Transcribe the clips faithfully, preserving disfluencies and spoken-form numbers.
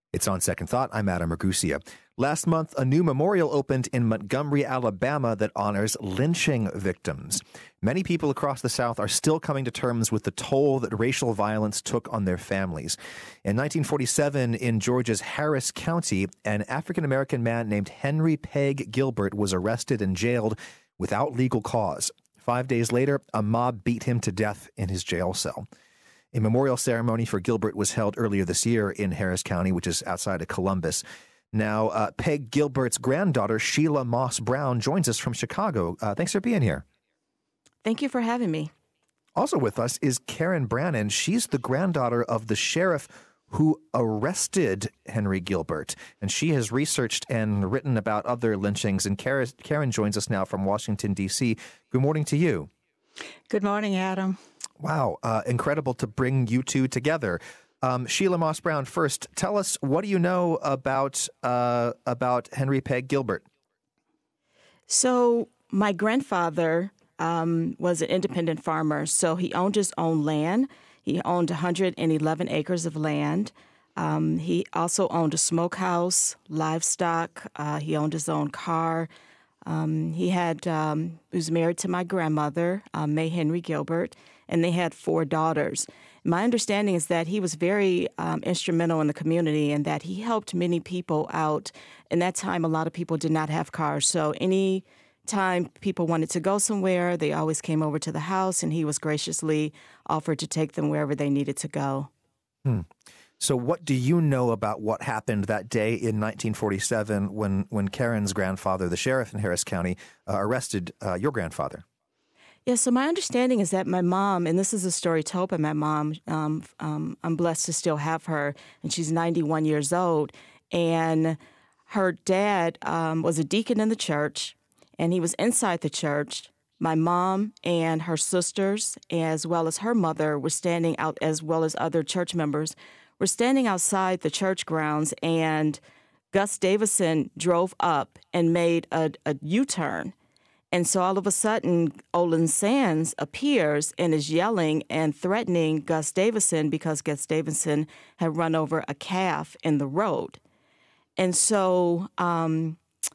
It's On Second Thought. I'm Adam Ragusia. Last month, a new memorial opened in Montgomery, Alabama that honors lynching victims. Many people across the South are still coming to terms with the toll that racial violence took on their families. In nineteen forty-seven, in Georgia's Harris County, an African-American man named Henry Pegg Gilbert was arrested and jailed without legal cause. Five days later, a mob beat him to death in his jail cell. A memorial ceremony for Gilbert was held earlier this year in Harris County, which is outside of Columbus. Now, uh, Pegg Gilbert's granddaughter, Sheila Moss Brown, joins us from Chicago. Uh, thanks for being here. Thank you for having me. Also with us is Karen Brannon. She's the granddaughter of the sheriff who arrested Henry Gilbert, and she has researched and written about other lynchings. And Karen, Karen joins us now from Washington, D C Good morning to you. Good morning, Adam. Wow, uh, incredible to bring you two together. Um, Sheila Moss Brown, first, tell us, what do you know about uh, about Henry Pegg Gilbert? So my grandfather um, was an independent farmer, so he owned his own land. He owned one hundred eleven acres of land. Um, he also owned a smokehouse, livestock. Uh, he owned his own car. Um, he had um, he was married to my grandmother, uh, May Henry Gilbert, and they had four daughters. My understanding is that he was very um, instrumental in the community and that he helped many people out. In that time, a lot of people did not have cars, so any time people wanted to go somewhere, they always came over to the house, and he was graciously offered to take them wherever they needed to go. Hmm. So what do you know about what happened that day in nineteen forty-seven when, when Karen's grandfather, the sheriff in Harris County, uh, arrested uh, your grandfather? Yeah, so my understanding is that my mom, and this is a story told by my mom, um, um, I'm blessed to still have her, and she's ninety-one years old, and her dad um, was a deacon in the church, and he was inside the church. My mom and her sisters, as well as her mother, were standing out, as well as other church members, were standing outside the church grounds, and Gus Davison drove up and made a, a U-turn. And so all of a sudden, Olin Sands appears and is yelling and threatening Gus Davison because Gus Davison had run over a calf in the road. And so um,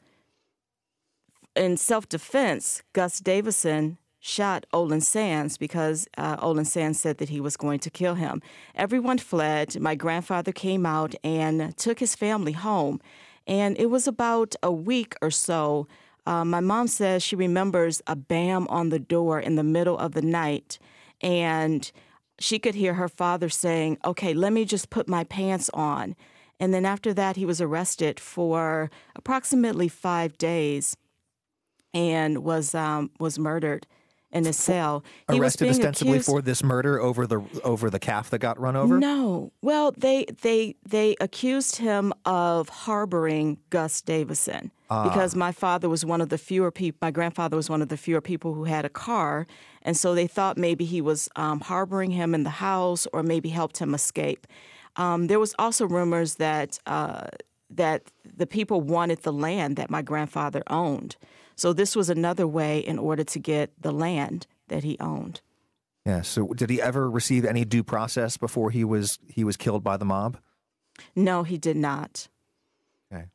in self-defense, Gus Davison shot Olin Sands because uh, Olin Sands said that he was going to kill him. Everyone fled. My grandfather came out and took his family home. And it was about a week or so. Uh, my mom says she remembers a bam on the door in the middle of the night. And she could hear her father saying, okay, let me just put my pants on. And then after that, he was arrested for approximately five days and was um, was murdered in his cell. He Arrested was ostensibly accused... for this murder over the over the calf that got run over? No. Well, they they they accused him of harboring Gus Davison ah. because my father was one of the fewer people. My grandfather was one of the fewer people who had a car, and so they thought maybe he was um, harboring him in the house or maybe helped him escape. Um, there was also rumors that uh, that the people wanted the land that my grandfather owned. So this was another way in order to get the land that he owned. Yeah. So did he ever receive any due process before he was he was killed by the mob? No, he did not. Okay.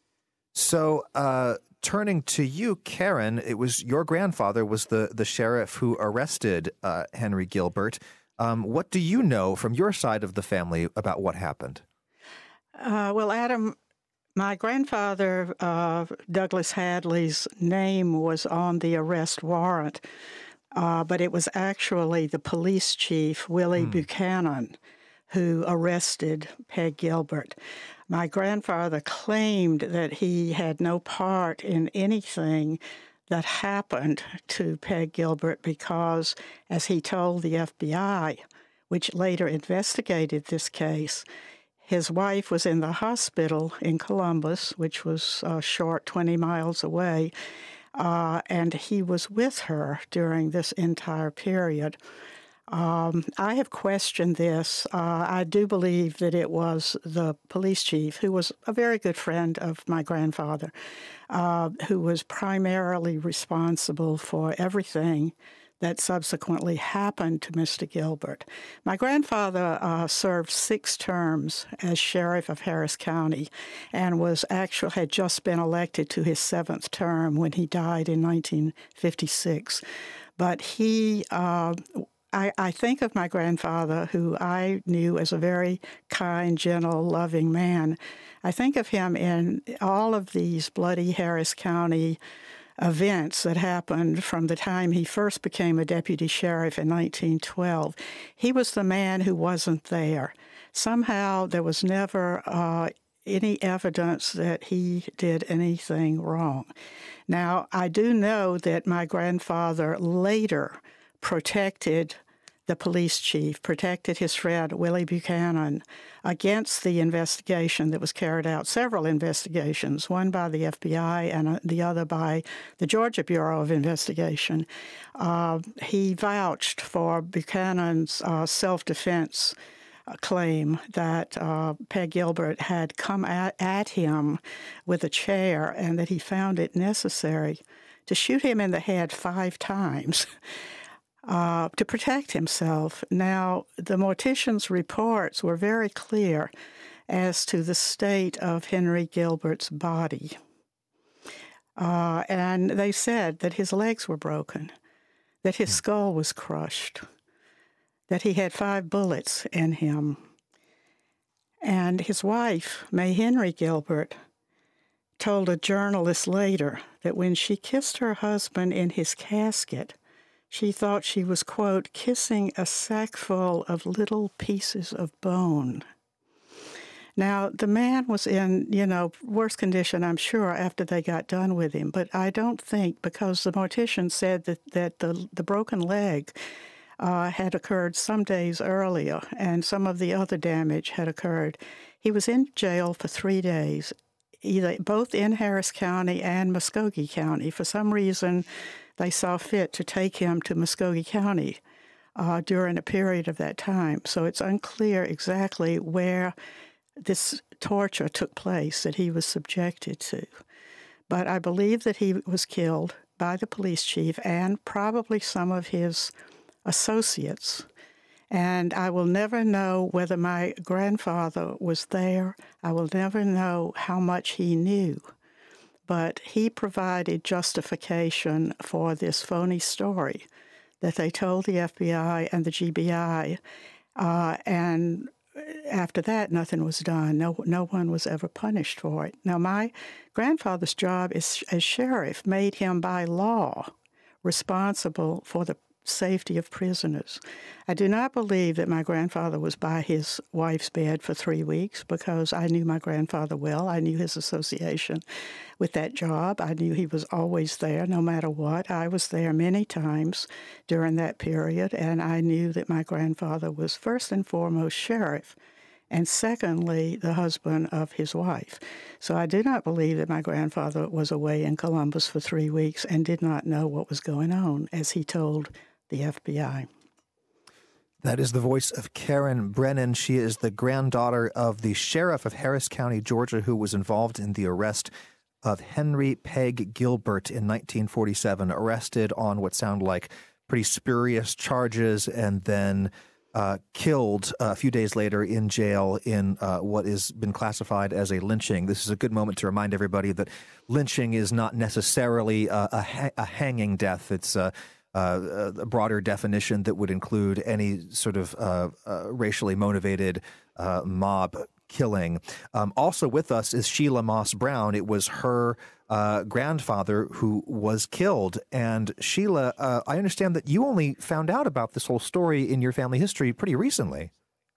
So uh, turning to you, Karen, it was your grandfather was the, the sheriff who arrested uh, Henry Gilbert. Um, what do you know from your side of the family about what happened? Uh, well, Adam, my grandfather, uh, Douglas Hadley's name was on the arrest warrant, uh, but it was actually the police chief, Willie mm. Buchanan, who arrested Pegg Gilbert. My grandfather claimed that he had no part in anything that happened to Pegg Gilbert because, as he told the F B I, which later investigated this case, his wife was in the hospital in Columbus, which was a short twenty miles away, uh, and he was with her during this entire period. Um, I have questioned this. Uh, I do believe that it was the police chief, who was a very good friend of my grandfather, uh, who was primarily responsible for everything that subsequently happened to Mister Gilbert. My grandfather uh, served six terms as sheriff of Harris County and was actually had just been elected to his seventh term when he died in nineteen fifty-six. But he, uh, I, I think of my grandfather, who I knew as a very kind, gentle, loving man. I think of him in all of these bloody Harris County events that happened from the time he first became a deputy sheriff in nineteen twelve. He was the man who wasn't there. Somehow there was never uh, any evidence that he did anything wrong. Now, I do know that my grandfather later protected the police chief, protected his friend Willie Buchanan against the investigation that was carried out, several investigations, one by the F B I and the other by the Georgia Bureau of Investigation. Uh, he vouched for Buchanan's uh, self-defense claim that uh, Peg Gilbert had come at, at him with a chair and that he found it necessary to shoot him in the head five times. Uh, to protect himself. Now, the mortician's reports were very clear as to the state of Henry Gilbert's body. Uh, and they said that his legs were broken, that his skull was crushed, that he had five bullets in him. And his wife, May Henry Gilbert, told a journalist later that when she kissed her husband in his casket, she thought she was, quote, kissing a sack full of little pieces of bone. Now, the man was in, you know, worse condition, I'm sure, after they got done with him. But I don't think, because the mortician said that, that the, the broken leg uh, had occurred some days earlier and some of the other damage had occurred. He was in jail for three days, either both in Harris County and Muskogee County. For some reason, they saw fit to take him to Muskogee County uh, during a period of that time. So it's unclear exactly where this torture took place that he was subjected to. But I believe that he was killed by the police chief and probably some of his associates. And I will never know whether my grandfather was there. I will never know how much he knew. But he provided justification for this phony story that they told the F B I and the G B I, uh, and after that, nothing was done. No, no one was ever punished for it. Now, my grandfather's job as, as sheriff made him by law responsible for the safety of prisoners. I do not believe that my grandfather was by his wife's bed for three weeks because I knew my grandfather well. I knew his association with that job. I knew he was always there no matter what. I was there many times during that period, and I knew that my grandfather was first and foremost sheriff, and secondly, the husband of his wife. So I do not believe that my grandfather was away in Columbus for three weeks and did not know what was going on, as he told the F B I. That is the voice of Karen Brennan. She is the granddaughter of the sheriff of Harris County, Georgia, who was involved in the arrest of Henry Peg Gilbert in nineteen forty-seven, arrested on what sound like pretty spurious charges and then uh, killed a few days later in jail in uh, what has been classified as a lynching. This is a good moment to remind everybody that lynching is not necessarily a, a, ha- a hanging death. It's a Uh, a broader definition that would include any sort of uh, uh, racially motivated uh, mob killing. Um, also with us is Sheila Moss Brown. It was her uh, grandfather who was killed. And Sheila, uh, I understand that you only found out about this whole story in your family history pretty recently.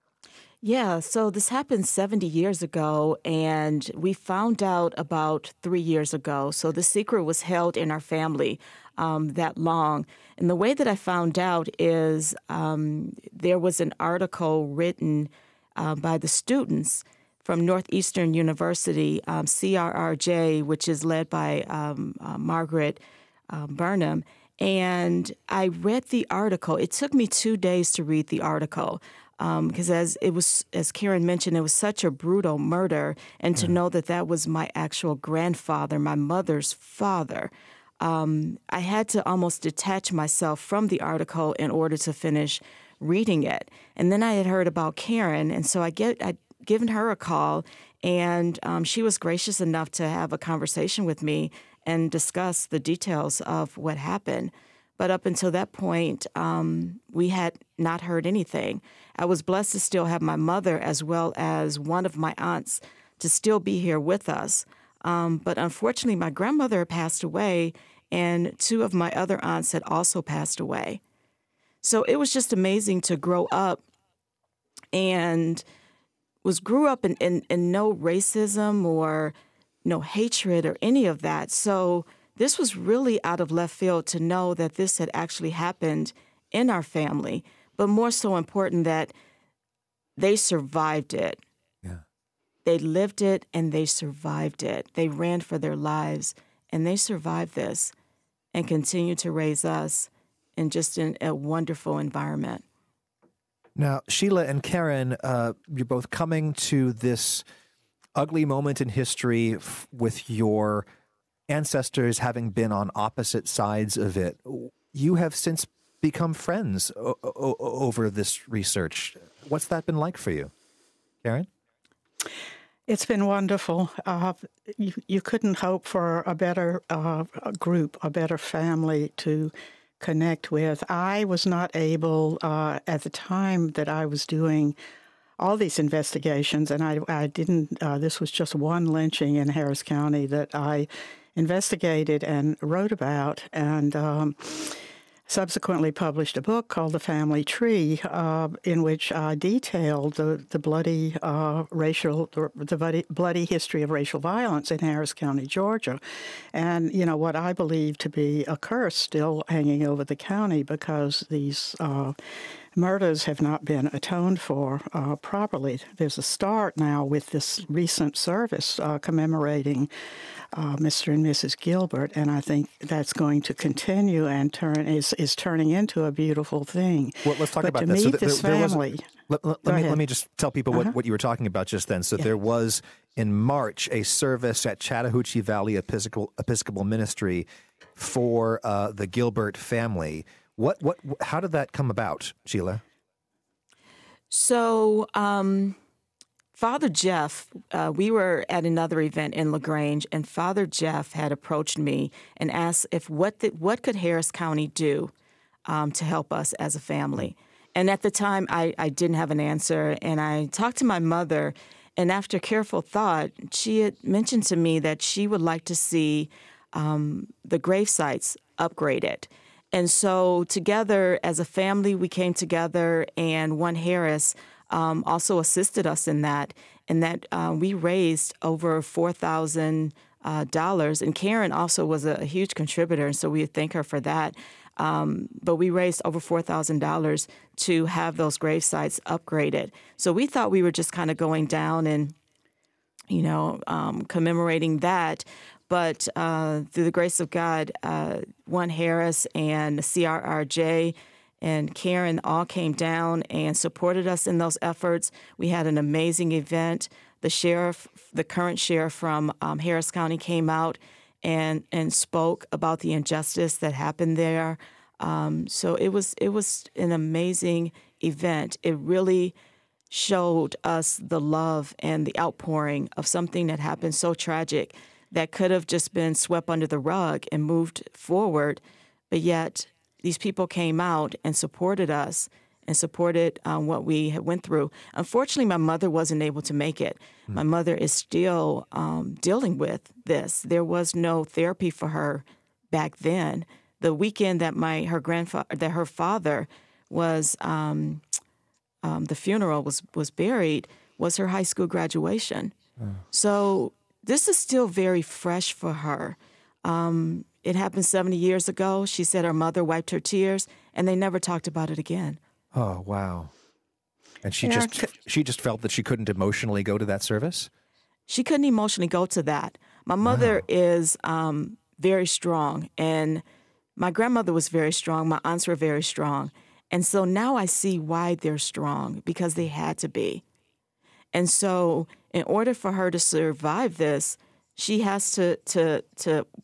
Yeah, so this happened seventy years ago, and we found out about three years ago. So the secret was held in our family um, that long. And the way that I found out is um, there was an article written uh, by the students from Northeastern University, um, C R R J, which is led by um, uh, Margaret um, Burnham. And I read the article. It took me two days to read the article. Because um, as it was, as Karen mentioned, it was such a brutal murder, and to know that that was my actual grandfather, my mother's father, um, I had to almost detach myself from the article in order to finish reading it. And then I had heard about Karen, and so I get I'd given her a call, and um, she was gracious enough to have a conversation with me and discuss the details of what happened. But up until that point, um, we had not heard anything. I was blessed to still have my mother as well as one of my aunts to still be here with us. Um, but unfortunately, my grandmother had passed away, and two of my other aunts had also passed away. So it was just amazing to grow up and was grew up in, in, in no racism or no hatred or any of that. So this was really out of left field to know that this had actually happened in our family, but more so important that they survived it. Yeah. They lived it and they survived it. They ran for their lives and they survived this and continue to raise us in just in a wonderful environment. Now, Sheila and Karen, uh, you're both coming to this ugly moment in history f- with your ancestors having been on opposite sides of it. You have since become friends o- o- over this research. What's that been like for you, Karen? It's been wonderful. Uh, you, you couldn't hope for a better uh, group, a better family to connect with. I was not able, uh, at the time that I was doing all these investigations, and I, I didn't, uh, this was just one lynching in Harris County that I investigated and wrote about, and um, subsequently published a book called The Family Tree, uh, in which I detailed the, the bloody uh, racial, the bloody, bloody history of racial violence in Harris County, Georgia. And, you know, what I believe to be a curse still hanging over the county because these uh, murders have not been atoned for uh, properly. There's a start now with this recent service uh, commemorating uh, Mister and Missus Gilbert, and I think that's going to continue and turn is is turning into a beautiful thing. Well, let's talk but about to that. meet So th- this there, there was- family. Let, let, let me let me just tell people what, Uh-huh. what you were talking about just then. So Yeah. there was in March a service at Chattahoochee Valley Episcopal, Episcopal Ministry for uh, the Gilbert family. What what how did that come about, Sheila? So, um, Father Jeff, uh, we were at another event in LaGrange, and Father Jeff had approached me and asked if what the, what could Harris County do um, to help us as a family. And at the time, I, I didn't have an answer, and I talked to my mother, and after careful thought, she had mentioned to me that she would like to see um, the grave sites upgraded. And so together as a family, we came together, and One Harris um, also assisted us in that, and that uh, we raised over four thousand dollars. And Karen also was a, a huge contributor, and so we thank her for that. Um, but we raised over four thousand dollars to have those grave sites upgraded. So we thought we were just kind of going down and, you know, um, commemorating that. But uh, through the grace of God, uh, One Harris and C R R J and Karen all came down and supported us in those efforts. We had an amazing event. The sheriff, the current sheriff from um, Harris County came out and and spoke about the injustice that happened there. Um, so it was it was an amazing event. It really showed us the love and the outpouring of something that happened so tragic that could have just been swept under the rug and moved forward, but yet these people came out and supported us and supported um, what we had went through. Unfortunately, my mother wasn't able to make it. Mm. My mother is still um, dealing with this. There was no therapy for her back then. The weekend that my her grandfather, that her father was, um, um, the funeral was was buried, was her high school graduation. Mm. So this is still very fresh for her. Um, it happened seventy years ago. She said her mother wiped her tears, and they never talked about it again. Oh, wow. And she Yeah, just she just felt that she couldn't emotionally go to that service? She couldn't emotionally go to that. My mother Wow. is um, very strong, and my grandmother was very strong. My aunts were very strong. And so now I see why they're strong, because they had to be. And so in order for her to survive this, she has to to to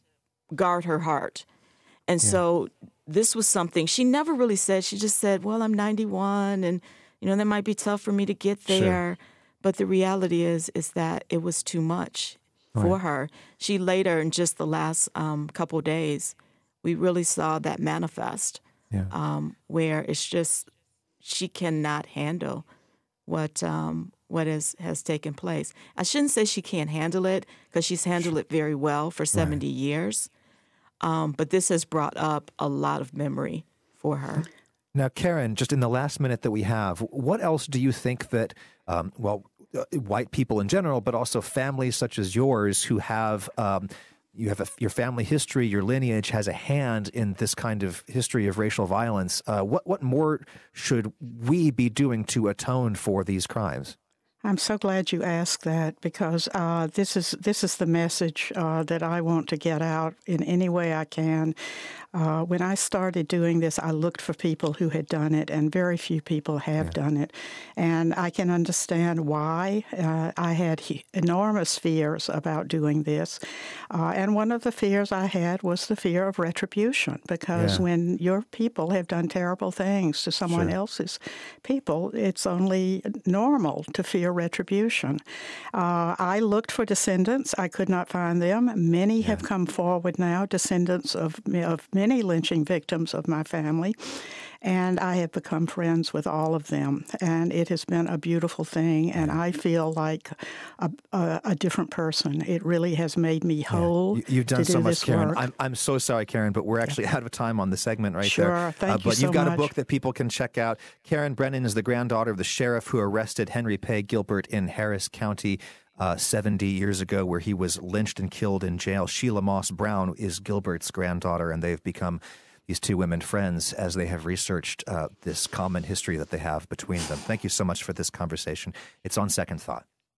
guard her heart. And yeah. so this was something she never really said. She just said, well, I'm ninety-one and, you know, that might be tough for me to get there. Sure. But the reality is, is that it was too much for right. her. She later, in just the last um, couple of days, we really saw that manifest yeah. um, where it's just she cannot handle what um, what is, has taken place. I shouldn't say she can't handle it because she's handled it very well for seventy right. years. Um, but this has brought up a lot of memory for her. Now, Karen, just in the last minute that we have, what else do you think that, um, well, uh, white people in general, but also families such as yours who have, um, you have a, your family history, your lineage has a hand in this kind of history of racial violence. Uh, what, what more should we be doing to atone for these crimes? I'm so glad you asked that because uh, this is this is the message uh, that I want to get out in any way I can. Uh, when I started doing this, I looked for people who had done it, and very few people have yeah. done it. And I can understand why. Uh, I had he- enormous fears about doing this. Uh, and one of the fears I had was the fear of retribution, because yeah. when your people have done terrible things to someone sure. else's people, it's only normal to fear retribution. Uh, I looked for descendants. I could not find them. Many yeah. have come forward now, descendants of, of many lynching victims of my family, and I have become friends with all of them. And it has been a beautiful thing, and I feel like a, a, a different person. It really has made me whole. Yeah. You've done to do so much, Karen. Work. I'm, I'm so sorry, Karen, but we're actually out of time on the segment right sure. there. Sure, thank uh, you But so you've got much. a book that people can check out. Karen Brennan is the granddaughter of the sheriff who arrested Henry Pay Gilbert in Harris County Uh, seventy years ago, where he was lynched and killed in jail. Sheila Moss Brown is Gilbert's granddaughter, and they've become these two women friends as they have researched uh, this common history that they have between them. Thank you so much for this conversation. It's On Second Thought.